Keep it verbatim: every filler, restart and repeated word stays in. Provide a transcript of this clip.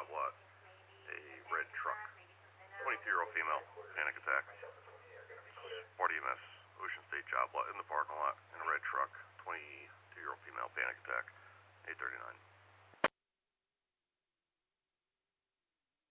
job lot, a red truck, twenty-two-year-old female, panic attack. Port E M S, Ocean State job lot in the parking lot, in a red truck, twenty-two-year-old female, panic attack, eight thirty-nine.